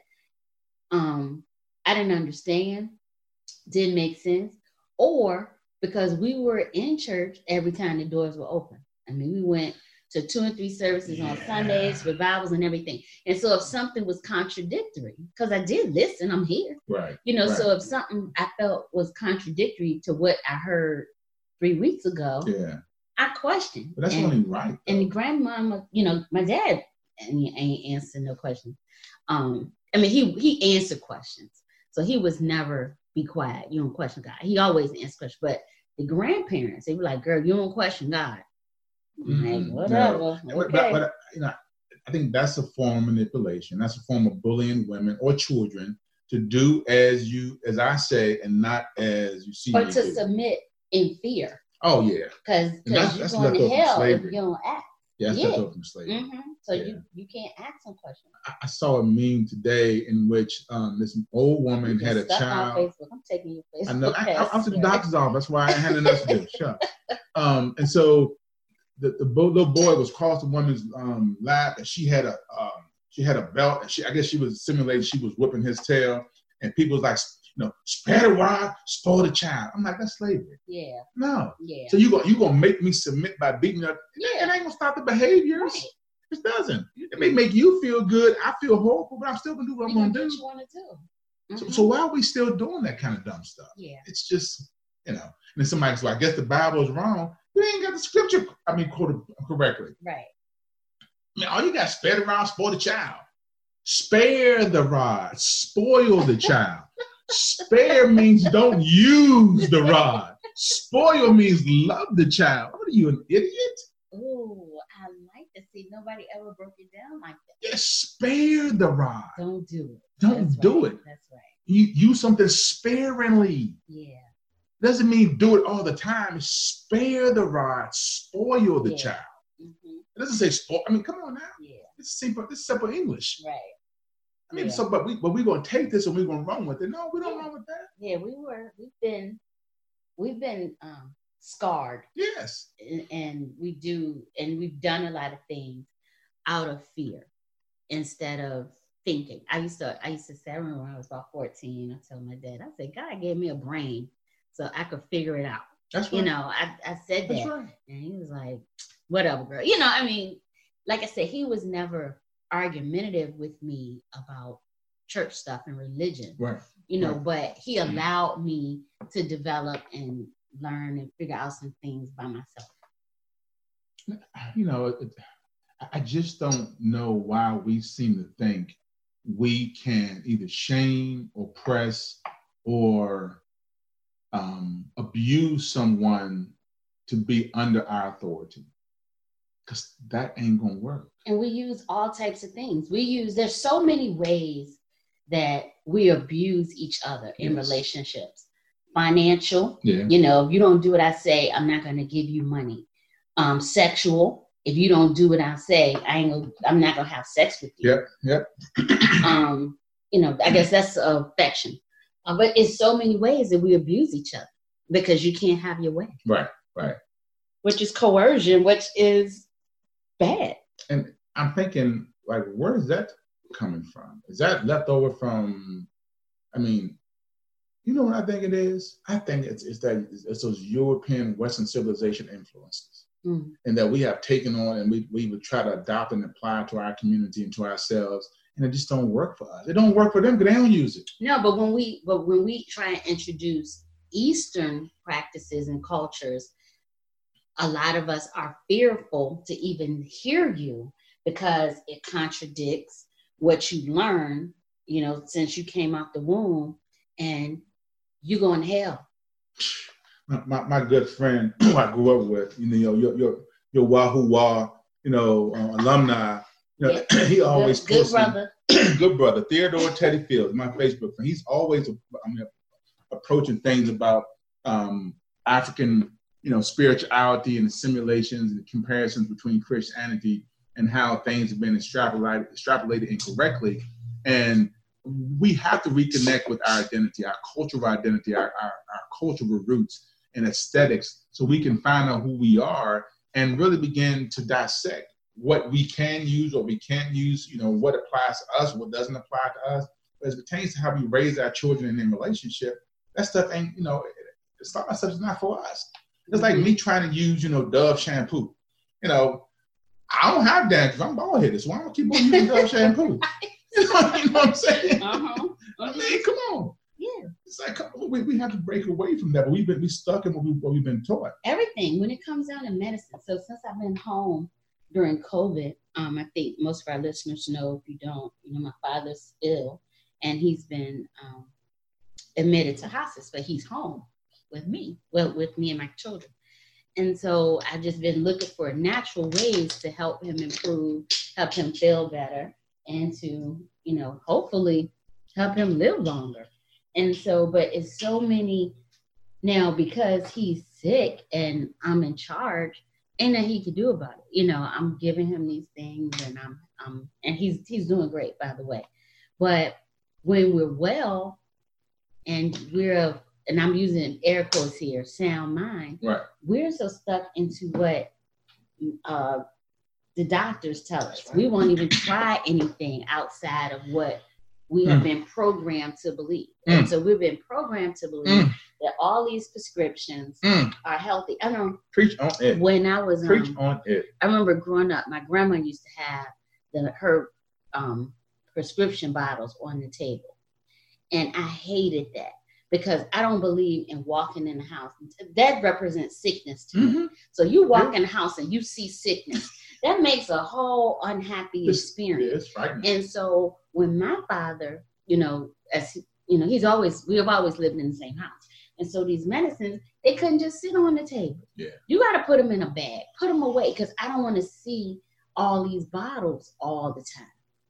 um I didn't understand, didn't make sense, or because we were in church every time the doors were open. I mean, we went to two and three services yeah. on Sundays, revivals and everything. And so if something was contradictory, because I did listen, I'm here. Right. You know, right. so if something I felt was contradictory to what I heard three weeks ago, yeah, I questioned. But that's and, only right. Though. And the grandmama, you know, my dad ain't answer no questions. Um, I mean, he he answered questions. So he was never be quiet. You don't question God. He always answered questions. But the grandparents, they were like, girl, you don't question God. Mm-hmm. Like, whatever. No. Okay. But, but you know, I think that's a form of manipulation. That's a form of bullying women or children to do as you, as I say, and not as you see. Or me to do. submit in fear. Oh yeah. Because that's, you're that's going to hell if you don't act. Yeah, that's yeah. left over from slavery. Mm-hmm. So yeah. you, you can't ask some questions. I, I saw a meme today in which um, this old woman had a child. On Facebook. I'm taking your Facebook. I know. I, I, I was at the doctor's office. That's why I had enough to do. Shut up. Um, and so the, the little boy was across the woman's um, lap, and she had a um, she had a belt, and she I guess she was simulating she was whipping his tail, and people was like, you know, spare the rod, spoil the child. I'm like, that's slavery. Yeah. No. Yeah. So you go you gonna make me submit by beating up? Yeah. It ain't gonna stop the behaviors. Right. It doesn't. It may make you feel good. I feel horrible, but I'm still gonna do what I'm gonna do. What you want to do. Mm-hmm. So, so why are we still doing that kind of dumb stuff? Yeah. It's just, you know. And then somebody goes, well, I guess the Bible is wrong. You ain't got the scripture, I mean, quoted correctly. Right. I mean, all you got is spare the rod, spoil the child. Spare the rod, spoil the child. Spare means don't use the rod. Spoil means love the child. What are you, an idiot? Oh, I like to see nobody ever broke it down like that. Yeah, spare the rod. Don't do it. Don't That's do right. it. That's right. You use something sparingly. Yeah. Doesn't mean do it all the time. Spare the rod, spoil the yeah. child. Mm-hmm. It doesn't say spoil. I mean, come on now. Yeah. It's simple. It's simple English. Right. I mean, yeah. so but we but we're gonna take this and we're gonna run with it. No, we don't yeah. run with that. Yeah, we were. We've been. We've been um, scarred. Yes. And, and we do, and we've done a lot of things out of fear instead of thinking. I used to. I used to say, I remember when I was about fourteen. I told my dad, I said, God gave me a brain so I could figure it out. That's right. You know, I, I said that. That's right. And he was like, whatever, girl. You know, I mean, like I said, he was never argumentative with me about church stuff and religion. Right. You know, right. but he allowed me to develop and learn and figure out some things by myself. You know, it, I just don't know why we seem to think we can either shame, oppress, or um, abuse someone to be under our authority. Because that ain't gonna work. And we use all types of things. We use, there's so many ways that we abuse each other in yes. relationships. Financial, yeah. you know, if you don't do what I say, I'm not gonna give you money. Um, sexual, if you don't do what I say, I ain't gonna, I'm not gonna have sex with you. Yep, yep. um, you know, I guess that's uh, affection. Uh, but it's so many ways that we abuse each other because you can't have your way. Right, right. Which is coercion, which is bad. And I'm thinking, like, where is that coming from? Is that left over from, I mean, You know what I think it is? I think it's, it's that it's those European Western civilization influences, mm. and that we have taken on and we, we would try to adopt and apply to our community and to ourselves, and it just don't work for us. It don't work for them because they don't use it. No, but when we but when we try and introduce Eastern practices and cultures, a lot of us are fearful to even hear you because it contradicts what you learned, you know, since you came out the womb, and you going to hell. My, my, my good friend who I grew up with, you know, your your your Wahoo Wah, you know, uh, alumni, you know, yeah. he always good, good brother, good brother, Theodore Teddy Fields, my Facebook friend. He's always, I mean, approaching things about um, African, you know, spirituality and the simulations and the comparisons between Christianity and how things have been extrapolated, extrapolated incorrectly. And we have to reconnect with our identity, our cultural identity, our, our, our cultural roots and aesthetics, so we can find out who we are and really begin to dissect what we can use or we can't use, you know, what applies to us, what doesn't apply to us. But as it pertains to how we raise our children in their relationship, that stuff ain't, you know, it's not, stuff is not for us. It's like me trying to use, you know, Dove shampoo. You know, I don't have dandruff. I'm bald headed, so I don't keep on using Dove shampoo. You know, you know what I'm saying? Uh-huh. I mean, come on. Yeah. It's like, come on, we, we have to break away from that. But we've been we stuck in what, we, what we've been taught. Everything, when it comes down to medicine. So since I've been home during COVID, um, I think most of our listeners know, if you don't, you know, my father's ill and he's been um, admitted to hospice, but he's home with me, well, with me and my children. And so I've just been looking for natural ways to help him improve, help him feel better, and to, you know, hopefully help him live longer. And so, but it's so many now, because he's sick and I'm in charge, ain't that he can do about it. You know, I'm giving him these things and I'm, um, and he's, he's doing great, by the way. But when we're well and we're, and I'm using air quotes here, sound mind, right. We're so stuck into what uh, the doctors tell us. Right. We won't even try anything outside of what we have mm. been programmed to believe. Mm. And so we've been programmed to believe mm. that all these prescriptions mm. are healthy. I know. Preach on it. When I was Preach um, on it. I remember growing up, my grandma used to have the, her um, prescription bottles on the table. And I hated that. Because I don't believe in walking in the house. That represents sickness to mm-hmm. me. So you walk yeah. in the house and you see sickness. That makes a whole unhappy it's, experience. Yeah, right. And so when my father, you know, as he, you know, he's always, we have always lived in the same house. And so these medicines, they couldn't just sit on the table. Yeah. You got to put them in a bag, put them away, because I don't want to see all these bottles all the time.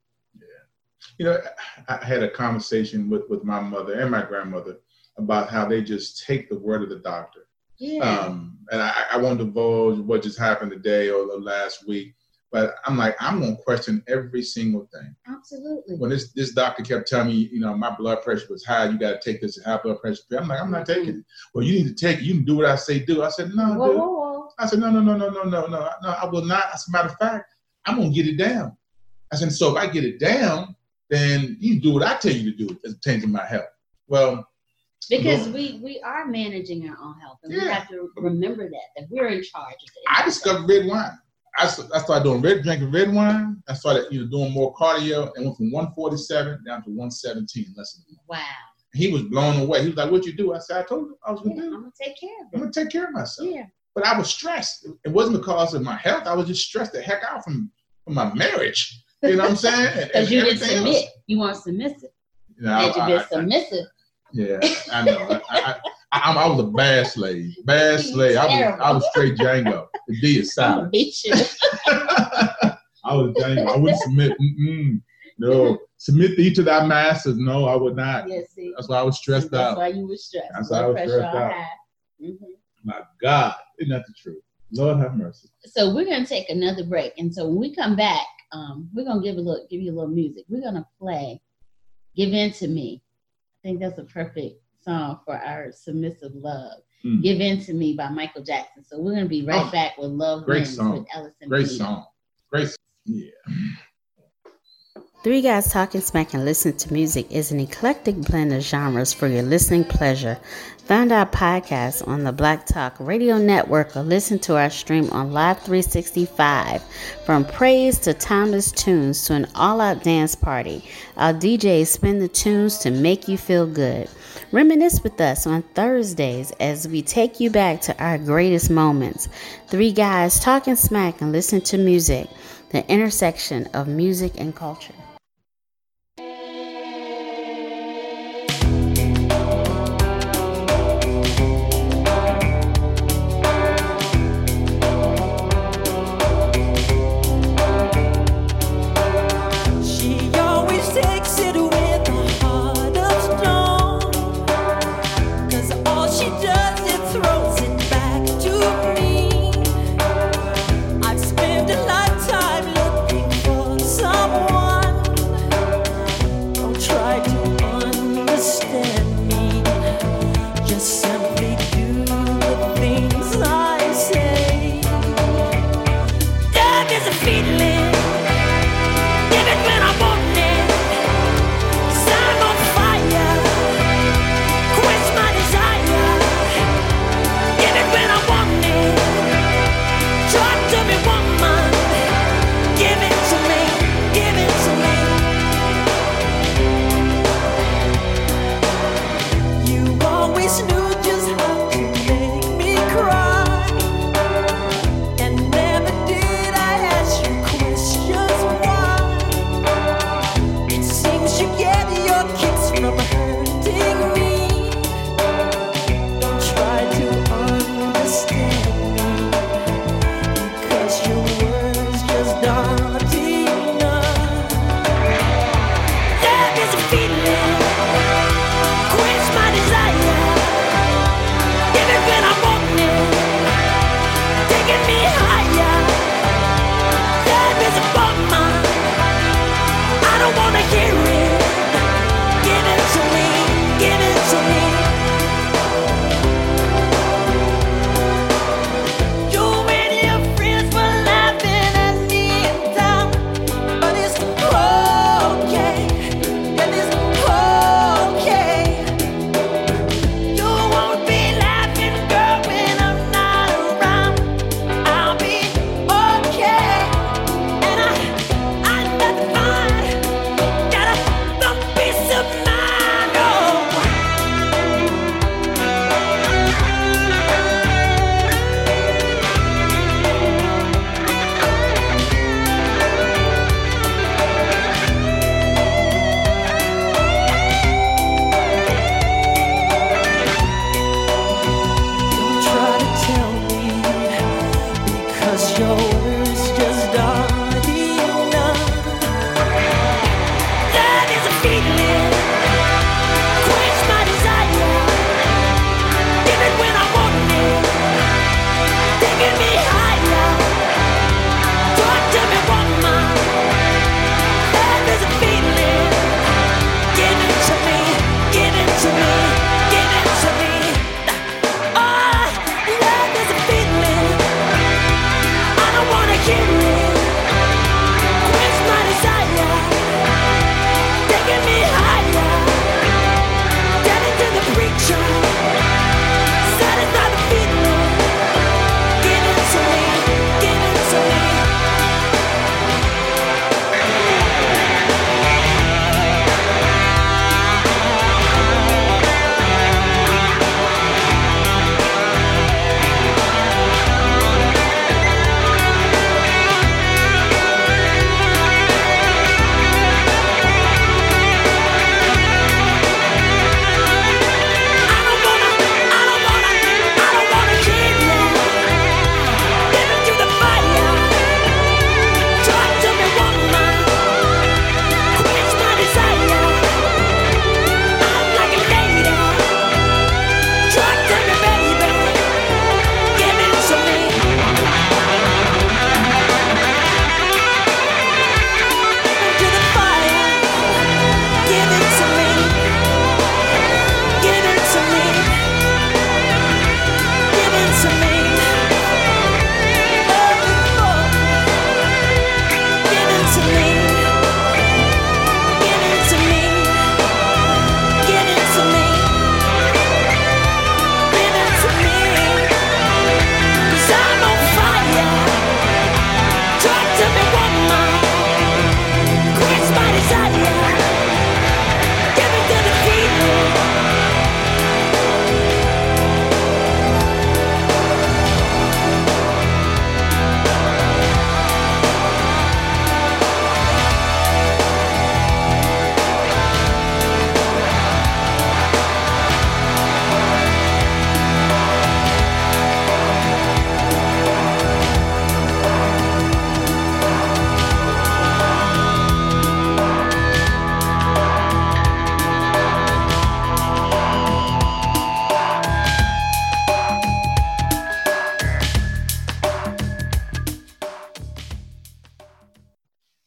Yeah. You know, I had a conversation with, with my mother and my grandmother about how they just take the word of the doctor. Yeah. Um, and I, I won't divulge what just happened today or the last week, but I'm like, I'm going to question every single thing. Absolutely. When this, this doctor kept telling me, you know, my blood pressure was high, you got to take this high blood pressure. I'm like, I'm not mm-hmm. taking it. Well, you need to take it. You can do what I say do. I said, no, whoa, dude. Whoa, whoa. I said, no, no, no, no, no, no, no, no, I will not. As a matter of fact, I'm going to get it down. I said, so if I get it down, then you do what I tell you to do as it pertains to my health. Well, Because we, we are managing our own health, and yeah. we have to remember that, that we're in charge of it. I discovered red wine. I, I started doing red, drinking red wine. I started you know, doing more cardio and went from one forty-seven down to one seventeen less than a month. Wow. He was blown away. He was like, what you do? I said, I told you I was going to yeah, do. I'm going to take care of it. I'm going to take care of myself. Yeah. But I was stressed. It wasn't because of my health. I was just stressed the heck out from, from my marriage. You know what I'm saying? Because you didn't submit. Else. You weren't submissive. You know, Had you I, been I, submissive. Yeah, I know. I, I, I, I was a bad slave. Bad slave. I was, I was straight Django. The D is silent. Beat you. I was Django. I wouldn't submit. Mm-mm. No. Submit thee to thy masters. No, I would not. Yes, see. That's why I was stressed That's out. That's why you were stressed. That's why I was stressed out. Mm-hmm. My God. Isn't that the truth? Lord have mercy. So we're going to take another break. And so when we come back, um, we're going to give a little, give you a little music. We're going to play Give In to Me. I think that's a perfect song for our submissive love. Mm. Give In to Me by Michael Jackson. So we're going to be right oh, back with Love Great Wins song. with Ellison Great Peter. song. Great song. Yeah. Three Guys Talking Smack and Listen to Music is an eclectic blend of genres for your listening pleasure. Find our podcast on the Black Talk Radio Network or listen to our stream on Live three sixty-five. From praise to timeless tunes to an all-out dance party, our D Js spin the tunes to make you feel good. Reminisce with us on Thursdays as we take you back to our greatest moments. Three Guys Talking Smack and Listen to Music, the intersection of music and culture. Question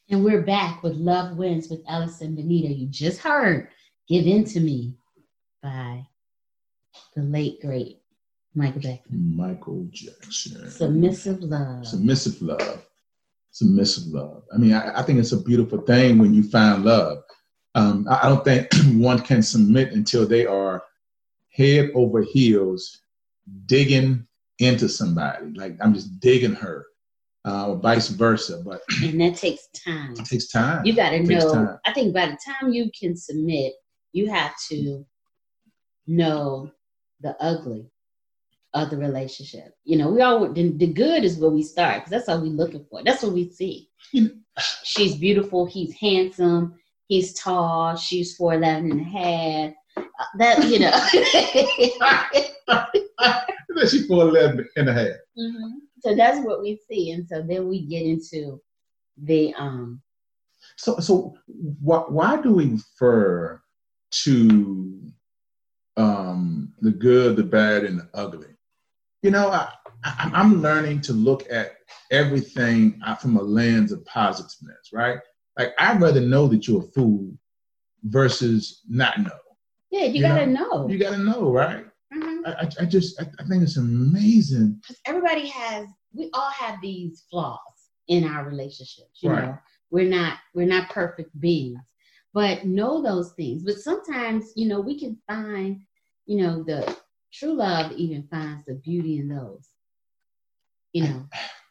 And we're back with Love Wins with Allison Benita. You just heard Give In to Me by the late, great Michael Jackson. Michael Jackson. Submissive Love. Submissive Love. Submissive Love. I mean, I, I think it's a beautiful thing when you find love. Um, I, I don't think one can submit until they are head over heels digging into somebody. Like, I'm just digging her. Uh, or vice versa, but and that takes time. It takes time. You got to know. I think by the time you can submit, you have to know the ugly of the relationship. You know, we all the, the good is where we start because that's all we're looking for. That's what we see. She's beautiful. He's handsome. He's tall. She's four eleven and a half. Uh, that you know. She's four eleven and a half. Mm-hmm. So that's what we see, and so then we get into the um. So so why why do we refer to um the good, the bad, and the ugly? You know, I, I I'm learning to look at everything from a lens of positiveness, right? Like I'd rather know that you're a fool versus not know. Yeah, you, you gotta know? know. You gotta know, right? Mm-hmm. I, I just, I, I think it's amazing. Because everybody has, we all have these flaws in our relationships. You right. know, we're not, we're not perfect beings, but know those things. But sometimes, you know, we can find, you know, the true love even finds the beauty in those. You know,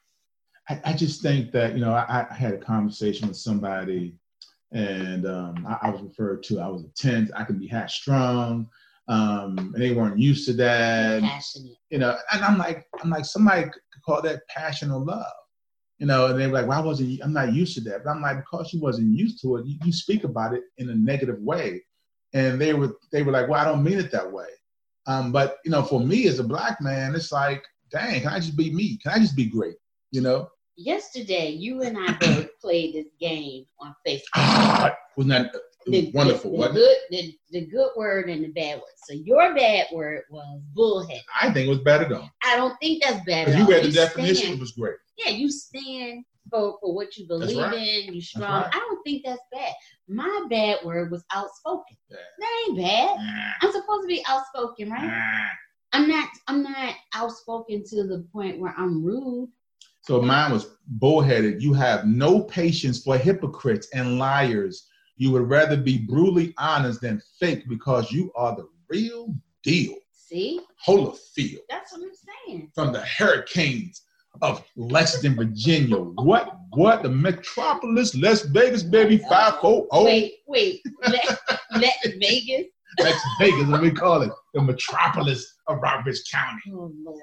I, I just think that you know, I, I had a conversation with somebody, and um, I, I was referred to. I was a tenth. I can be half strong. Um, and they weren't used to that. Passionate. You know, and I'm like, I'm like, somebody could call that passion or love. You know, and they were like, well, I wasn't, I'm not used to that. But I'm like, because you wasn't used to it, you, you speak about it in a negative way. And they were, they were like, well, I don't mean it that way. Um, but, you know, for me as a black man, it's like, dang, can I just be me? Can I just be great? You know? Yesterday, you and I both played this game on Facebook. Wasn't that The, wonderful, the, the wasn't good, it? The, the good word and the bad word. So your bad word was bullhead. I think it was bad at all. I don't think that's bad at all. You read the you definition, stand, it was great. Yeah, you stand for, for what you believe right. in, you strong. Right. I don't think that's bad. My bad word was outspoken. Yeah. That ain't bad. Nah. I'm supposed to be outspoken, right? Nah. I'm not I'm not outspoken to the point where I'm rude. So mine was bullheaded. You have no patience for hypocrites and liars. You would rather be brutally honest than fake because you are the real deal. See? Holyfield. That's what I'm saying. From the Hurricanes of Lexington, Virginia. What? What? The metropolis, Las Vegas, baby, five four oh. Wait, wait. Lex, Lex Vegas? Lex Vegas, what we call it. The metropolis of Roberts County. Oh, Lord.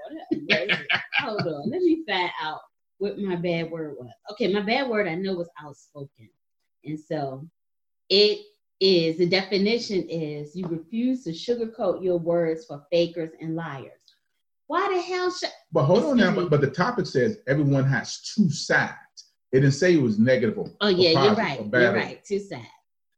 Hold on. Let me find out what my bad word was. Okay, my bad word I know was outspoken. And so it is, the definition is you refuse to sugarcoat your words for fakers and liars. Why the hell should... But hold on now, but, but the topic says everyone has two sides. It didn't say it was negative or Oh, yeah, or you're right. Or bad you're or... right. Two sides.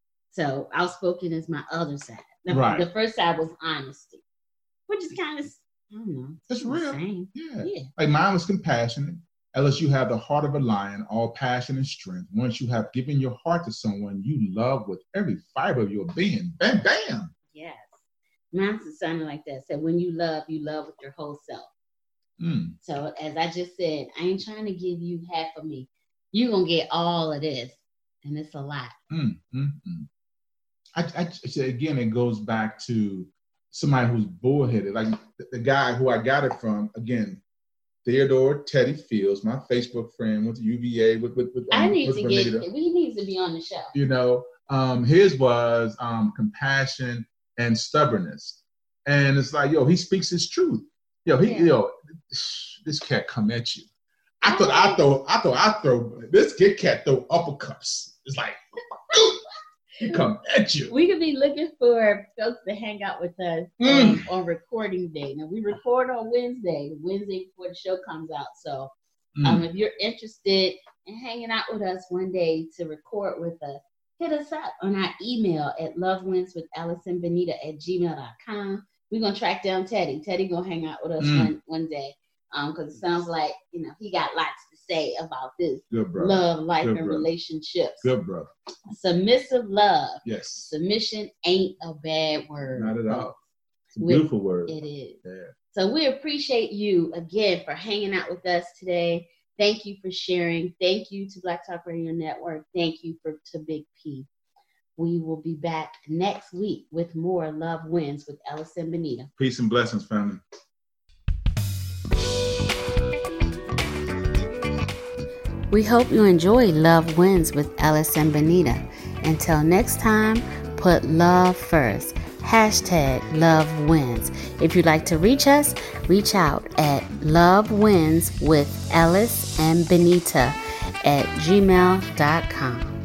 So outspoken is my other side. The, right. the first side was honesty, which is kind of, I don't know. It's real. Yeah. yeah. Like mine was compassionate. Unless you have the heart of a lion, all passion and strength. Once you have given your heart to someone you love with every fiber of your being, bam, bam. Yes. Mine sounded like that. So when you love, you love with your whole self. Mm. So as I just said, I ain't trying to give you half of me. You're going to get all of this. And it's a lot. Mm, mm, mm. I, I, again, it goes back to somebody who's bullheaded. Like the, the guy who I got it from, again, Theodore Teddy Fields, my Facebook friend, went to U V A with with. with um, I need with to Benita. get. He needs to be on the show. You know, um, his was um, compassion and stubbornness, and it's like, yo, he speaks his truth. Yo, he, yeah. yo, this cat come at you. I thought I throw, I thought I throw. This kid cat throw uppercuts. It's like, he come at you. We could be looking for folks to hang out with us mm. on, on recording day. Now we record on Wednesday, Wednesday before the show comes out. So mm. um, if you're interested in hanging out with us one day to record with us, hit us up on our email at lovewinswithallisonbenita at gmail dot com. We're gonna track down Teddy. Teddy gonna hang out with us mm. one, one day. Um, because it sounds like, you know, he got lots to say about this. Good brother. Love, life, Good and brother. relationships. Good brother. Submissive love. Yes. Submission ain't a bad word. Not at all. It's a beautiful word. It is. Yeah. So we appreciate you again for hanging out with us today. Thank you for sharing. Thank you to Black Talk Radio Network. Thank you for to Big P. We will be back next week with more Love Wins with Ellis and Benita. Peace and blessings, family. We hope you enjoy Love Wins with Ellis and Benita. Until next time, put love first. Hashtag Love Wins. If you'd like to reach us, reach out at Love Wins with Ellis and Benita at gmail dot com.